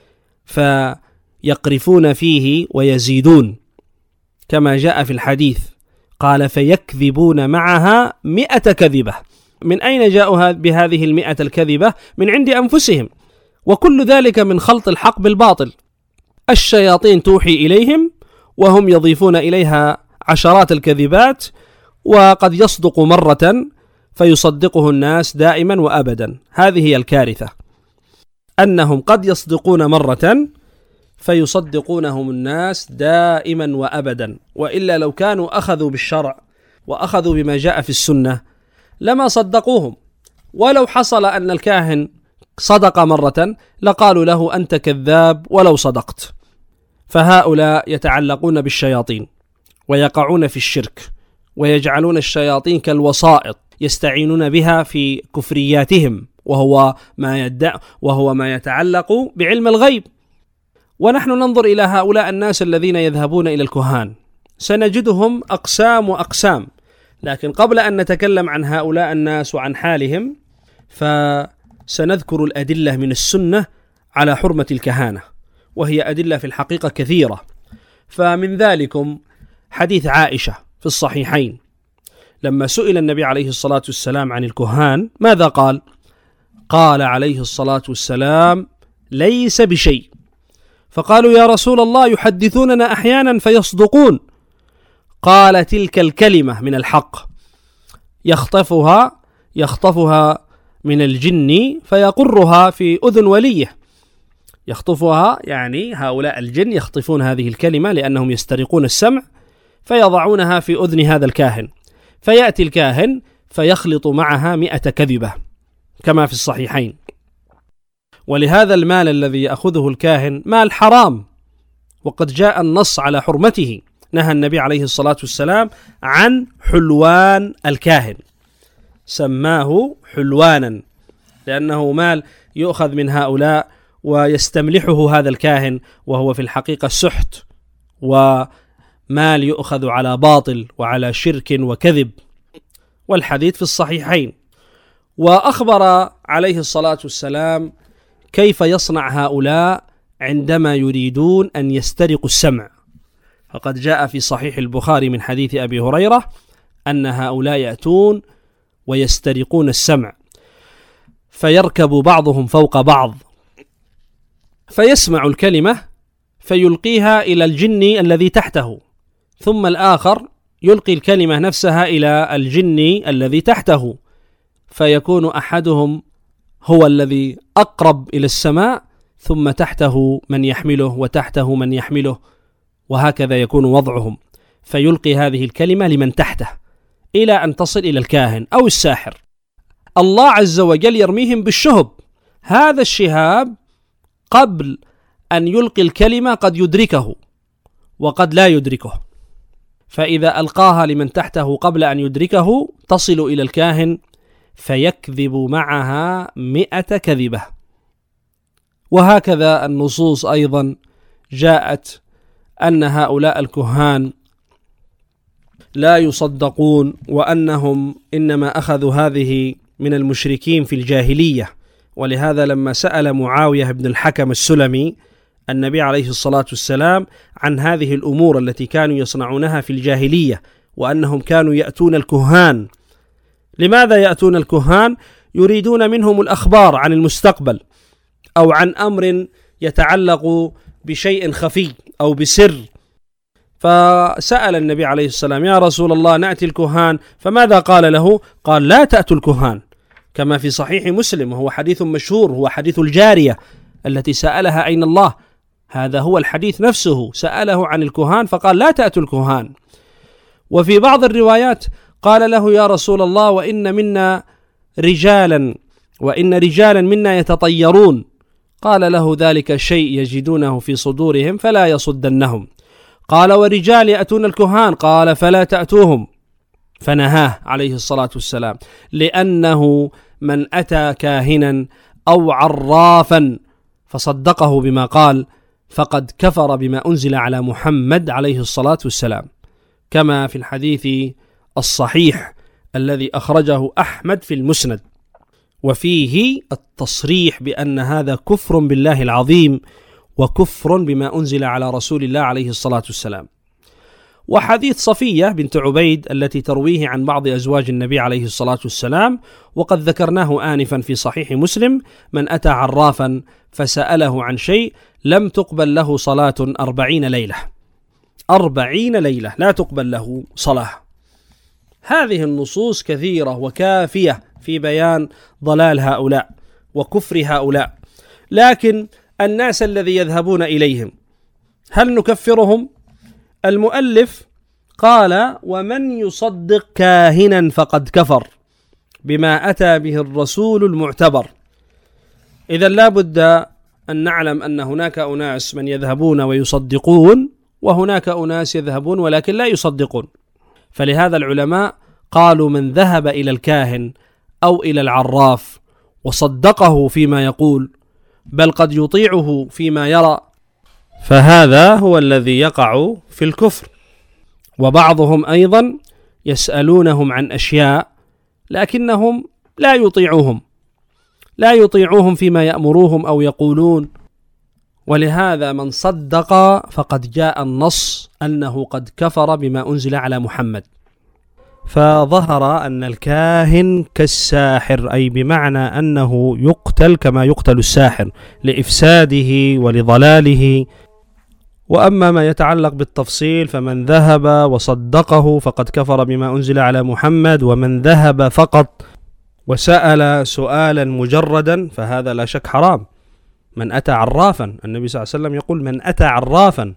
فيقرفون فيه ويزيدون، كما جاء في الحديث قال فيكذبون معها 100 كذبة. من أين جاءوا بهذه 100 الكذبة؟ من عند أنفسهم، وكل ذلك من خلط الحق بالباطل. الشياطين توحي إليهم وهم يضيفون إليها عشرات الكذبات، وقد يصدق مرة فيصدقه الناس دائما وأبدا. هذه هي الكارثة، أنهم قد يصدقون مرة فيصدقونهم الناس دائما وأبدا، وإلا لو كانوا أخذوا بالشرع وأخذوا بما جاء في السنة لما صدقوهم. ولو حصل أن الكاهن صدق مرة لقالوا له أنت كذاب ولو صدقت. فهؤلاء يتعلقون بالشياطين ويقعون في الشرك، ويجعلون الشياطين كالوسائط يستعينون بها في كفرياتهم، وهو ما يتعلق بعلم الغيب. ونحن ننظر إلى هؤلاء الناس الذين يذهبون إلى الكهان، سنجدهم أقسام وأقسام، لكن قبل أن نتكلم عن هؤلاء الناس وعن حالهم فسنذكر الأدلة من السنة على حرمة الكهانة، وهي أدلة في الحقيقة كثيرة. فمن ذلكم حديث عائشة في الصحيحين، لما سئل النبي عليه الصلاة والسلام عن الكهان ماذا قال؟ قال عليه الصلاة والسلام ليس بشيء. فقالوا يا رسول الله يحدثوننا أحيانا فيصدقون. قال تلك الكلمة من الحق يخطفها من الجن فيقرها في أذن وليه. يخطفها يعني هؤلاء الجن يخطفون هذه الكلمة لأنهم يسترقون السمع فيضعونها في أذن هذا الكاهن، فيأتي الكاهن فيخلط معها 100 كذبة كما في الصحيحين. ولهذا المال الذي يأخذه الكاهن مال حرام، وقد جاء النص على حرمته. نهى النبي عليه الصلاة والسلام عن حلوان الكاهن، سماه حلوانا لأنه مال يؤخذ من هؤلاء ويستملحه هذا الكاهن، وهو في الحقيقة سحت ومال يؤخذ على باطل وعلى شرك وكذب. والحديث في الصحيحين. وأخبر عليه الصلاة والسلام كيف يصنع هؤلاء عندما يريدون أن يسترقوا السمع. فقد جاء في صحيح البخاري من حديث أبي هريرة أن هؤلاء يأتون ويسترقون السمع، فيركب بعضهم فوق بعض فيسمع الكلمة فيلقيها إلى الجن الذي تحته، ثم الآخر يلقي الكلمة نفسها إلى الجن الذي تحته، فيكون أحدهم هو الذي أقرب إلى السماء، ثم تحته من يحمله وتحته من يحمله، وهكذا يكون وضعهم، فيلقي هذه الكلمة لمن تحته إلى أن تصل إلى الكاهن أو الساحر. الله عز وجل يرميهم بالشهب. هذا الشهاب قبل أن يلقي الكلمة قد يدركه وقد لا يدركه، فإذا ألقاها لمن تحته قبل أن يدركه تصل إلى الكاهن فيكذب معها 100 كذبة. وهكذا النصوص أيضا جاءت أن هؤلاء الكهان لا يصدقون، وأنهم إنما أخذوا هذه من المشركين في الجاهلية. ولهذا لما سأل معاوية بن الحكم السلمي النبي عليه الصلاة والسلام عن هذه الأمور التي كانوا يصنعونها في الجاهلية، وأنهم كانوا يأتون الكهان. لماذا يأتون الكهان؟ يريدون منهم الأخبار عن المستقبل أو عن أمر يتعلق بشيء خفي أو بسر. فسأل النبي عليه السلام يا رسول الله نأتي الكهان، فماذا قال له؟ قال لا تأتوا الكهان، كما في صحيح مسلم، وهو حديث مشهور، هو حديث الجارية التي سألها أين الله. هذا هو الحديث نفسه، سأله عن الكهان فقال لا تأتوا الكهان. وفي بعض الروايات قال له يا رسول الله وإن رجالا منا يتطيرون. قال له ذلك شيء يجدونه في صدورهم فلا يصدنهم. قال ورجال يأتون الكهان، قال فلا تأتوهم، فنهاه عليه الصلاة والسلام، لأنه من أتى كاهنا أو عرافا فصدقه بما قال فقد كفر بما أنزل على محمد عليه الصلاة والسلام، كما في الحديث الصحيح الذي أخرجه أحمد في المسند، وفيه التصريح بأن هذا كفر بالله العظيم وكفر بما أنزل على رسول الله عليه الصلاة والسلام. وحديث صفية بنت عبيد التي ترويه عن بعض أزواج النبي عليه الصلاة والسلام، وقد ذكرناه آنفا في صحيح مسلم، من أتى عرافا فسأله عن شيء لم تقبل له صلاة 40 ليلة، 40 ليلة لا تقبل له صلاة. هذه النصوص كثيرة وكافية في بيان ضلال هؤلاء وكفر هؤلاء. لكن الناس الذي يذهبون إليهم هل نكفرهم؟ المؤلف قال ومن يصدق كاهنا فقد كفر بما أتى به الرسول المعتبر. إذن لا بد أن نعلم أن هناك أناس من يذهبون ويصدقون، وهناك أناس يذهبون ولكن لا يصدقون. فلهذا العلماء قالوا من ذهب إلى الكاهن أو إلى العراف وصدقه فيما يقول، بل قد يطيعه فيما يرى، فهذا هو الذي يقع في الكفر. وبعضهم أيضا يسألونهم عن أشياء لكنهم لا يطيعوهم فيما يأمروهم أو يقولون. ولهذا من صدق فقد جاء النص أنه قد كفر بما أنزل على محمد. فظهر أن الكاهن كالساحر، أي بمعنى أنه يقتل كما يقتل الساحر لإفساده ولضلاله. وأما ما يتعلق بالتفصيل فمن ذهب وصدقه فقد كفر بما أنزل على محمد، ومن ذهب فقط وسأل سؤالا مجردا فهذا لا شك حرام. من أتى عرافا، النبي صلى الله عليه وسلم يقول من أتى عرافا،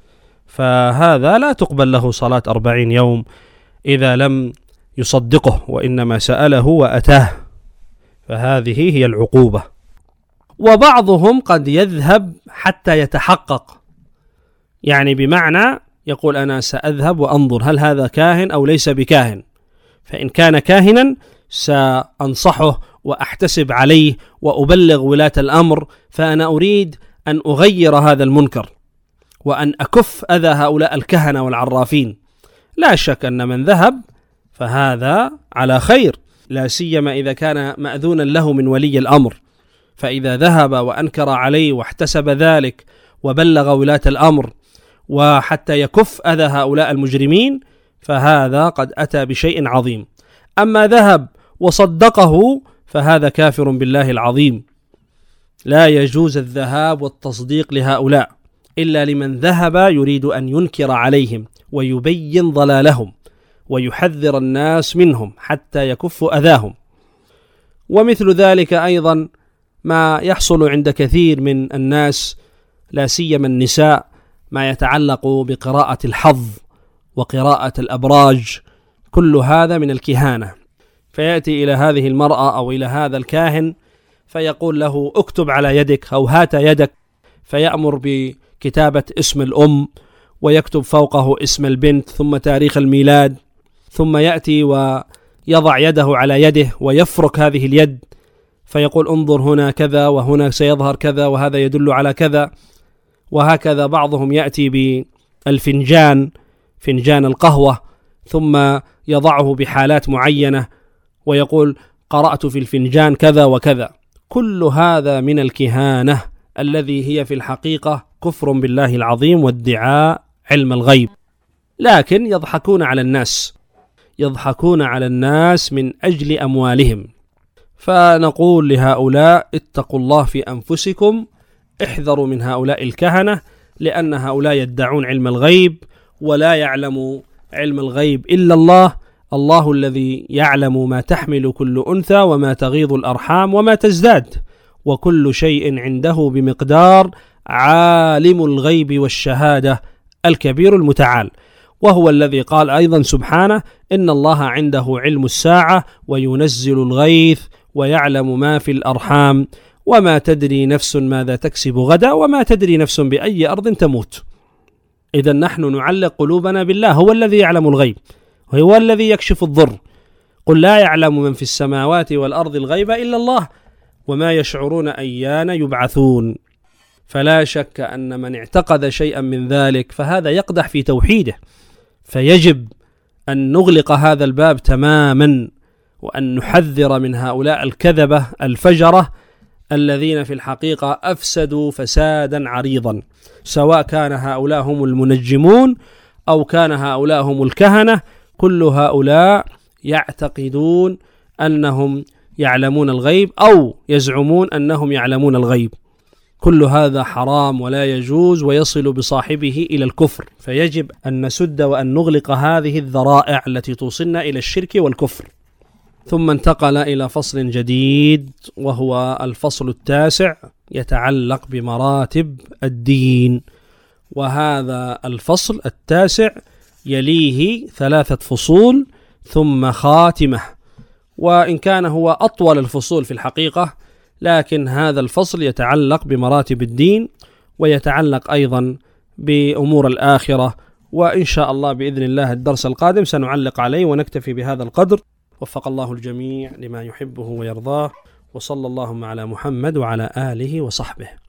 فهذا لا تقبل له صلاة 40 يوم إذا لم يصدقه، وإنما سأله وأتاه، فهذه هي العقوبة. وبعضهم قد يذهب حتى يتحقق، يعني بمعنى يقول أنا سأذهب وأنظر هل هذا كاهن أو ليس بكاهن، فإن كان كاهنا سأنصحه وأحتسب عليه وأبلغ ولاة الأمر، فأنا أريد أن أغير هذا المنكر وأن أكف أذى هؤلاء الكهنة والعرافين. لا شك أن من ذهب فهذا على خير، لا سيما إذا كان مأذونا له من ولي الأمر، فإذا ذهب وأنكر عليه واحتسب ذلك وبلغ ولاة الأمر وحتى يكف أذى هؤلاء المجرمين فهذا قد أتى بشيء عظيم. أما ذهب وصدقه فهذا كافر بالله العظيم. لا يجوز الذهاب والتصديق لهؤلاء إلا لمن ذهب يريد أن ينكر عليهم ويبين ضلالهم ويحذر الناس منهم حتى يكفوا أذاهم. ومثل ذلك أيضا ما يحصل عند كثير من الناس لا سيما النساء، ما يتعلق بقراءة الحظ وقراءة الأبراج، كل هذا من الكهانة. فيأتي إلى هذه المرأة أو إلى هذا الكاهن فيقول له اكتب على يدك أو هات يدك، فيأمر بكتابة اسم الأم ويكتب فوقه اسم البنت ثم تاريخ الميلاد، ثم يأتي ويضع يده على يده ويفرك هذه اليد فيقول انظر هنا كذا وهنا سيظهر كذا وهذا يدل على كذا. وهكذا بعضهم يأتي بالفنجان، فنجان القهوة، ثم يضعه بحالات معينة ويقول قرأت في الفنجان كذا وكذا. كل هذا من الكهانة الذي هي في الحقيقة كفر بالله العظيم وادعاء علم الغيب، لكن يضحكون على الناس من أجل أموالهم. فنقول لهؤلاء اتقوا الله في أنفسكم، احذروا من هؤلاء الكهنة، لأن هؤلاء يدعون علم الغيب ولا يعلم علم الغيب إلا الله. الله الذي يعلم ما تحمل كل أنثى وما تغيض الأرحام وما تزداد، وكل شيء عنده بمقدار، عالم الغيب والشهادة الكبير المتعال. وهو الذي قال أيضا سبحانه إن الله عنده علم الساعة وينزل الغيث ويعلم ما في الأرحام وما تدري نفس ماذا تكسب غدا وما تدري نفس بأي أرض تموت. إذا نحن نعلق قلوبنا بالله، هو الذي يعلم الغيب، هو الذي يكشف الضر. قل لا يعلم من في السماوات والأرض الغيب إلا الله وما يشعرون أيان يبعثون. فلا شك أن من اعتقد شيئا من ذلك فهذا يقدح في توحيده، فيجب أن نغلق هذا الباب تماما وأن نحذر من هؤلاء الكذبة الفجرة الذين في الحقيقة أفسدوا فسادا عريضا، سواء كان هؤلاء هم المنجمون أو كان هؤلاء هم الكهنة. كل هؤلاء يعتقدون أنهم يعلمون الغيب أو يزعمون أنهم يعلمون الغيب. كل هذا حرام ولا يجوز ويصل بصاحبه إلى الكفر، فيجب أن نسد وأن نغلق هذه الذرائع التي توصلنا إلى الشرك والكفر. ثم انتقل إلى فصل جديد وهو الفصل 9 يتعلق بمراتب الدين. وهذا الفصل 9 يليه 3 فصول ثم خاتمة، وإن كان هو أطول الفصول في الحقيقة، لكن هذا الفصل يتعلق بمراتب الدين ويتعلق أيضا بأمور الآخرة. وإن شاء الله بإذن الله الدرس القادم سنعلق عليه ونكتفي بهذا القدر. وفق الله الجميع لما يحبه ويرضاه، وصلى اللهم على محمد وعلى آله وصحبه.